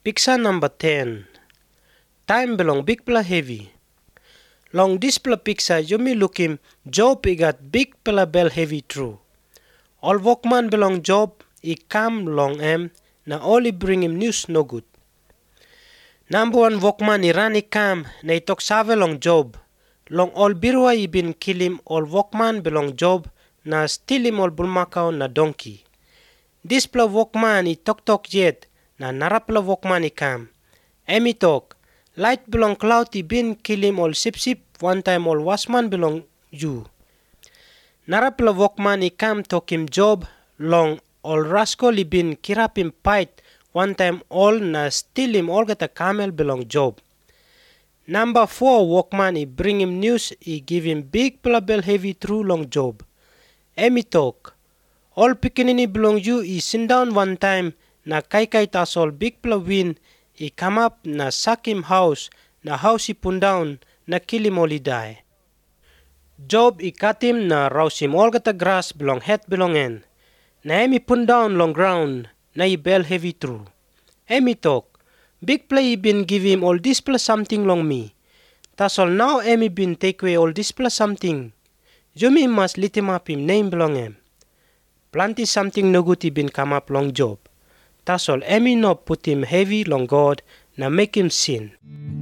Picture number 10. Time belong big pela heavy. Long this pela picture you may look him Job he got big pela bell heavy true. All workman belong Job he come long him na all he bring him news no good. Number one workman he run he come na he talk save long Job. Long all birwa he been kill him all workman belong Job na steal him all bulmakau na donkey. This pela workman he talk yet na narapla workman he come. Emi talk, light belong cloud he been kill him all sip one time all wasman belong you. Narapla workman he come talk him Job long all rascal he been kirap him fight one time all na steal him all gata camel belong Job. Number 4 workman he bring him news he give him big bell heavy true long Job. Emi talk, all pikinini belong you he sit down one time na kai tas all big wind he come up na sack him house na house he put down na kill him all he die. Job he cut him na rouse him all gata grass belong head belong en. Na emi put down long ground na he bell heavy true. Emi talk, big play he been give him all this plus something long me. Tas all now emi been take away all this plus something. You me must lit him up him name belong him. Plenty something no good he been come up long Job. Tas all emi no put him heavy long God na make him sin.